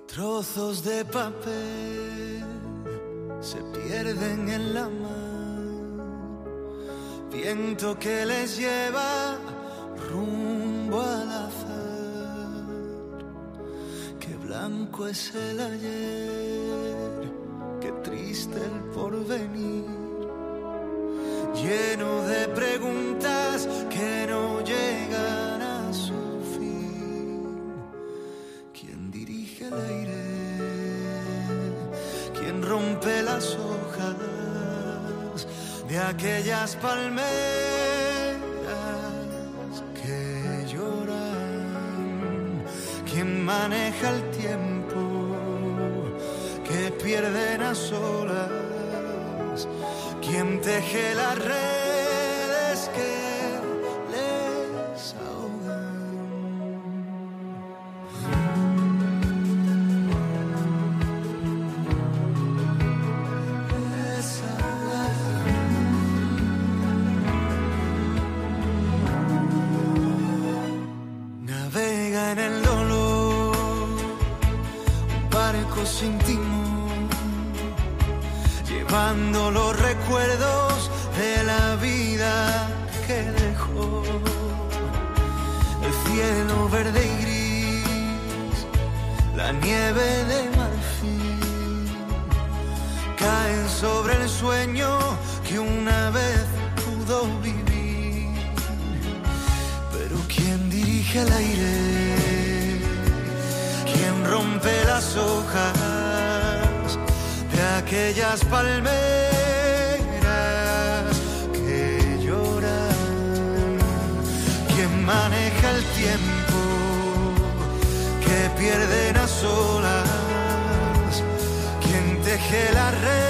Trozos de papel se pierden en la mar, viento que les lleva rumbo al azar. Qué blanco es el ayer, qué triste el porvenir, lleno de preguntas que no llegan a su fin. ¿Quién dirige el aire? ¿Quién rompe las hojas de aquellas palmeras que lloran? ¿Quién maneja el tiempo que pierden a solas? ¿Quién teje las redes que les ahogan? Navega en el dolor, un barco sin timón, llevando los recuerdos de la vida que dejó. El cielo verde y gris, la nieve de marfil, caen sobre el sueño que una vez pudo vivir. Pero ¿quién dirige el aire? ¿Quién rompe las hojas de aquellas palmeras que lloran? ¿Quién maneja el tiempo que pierden a solas? ¿Quién teje la red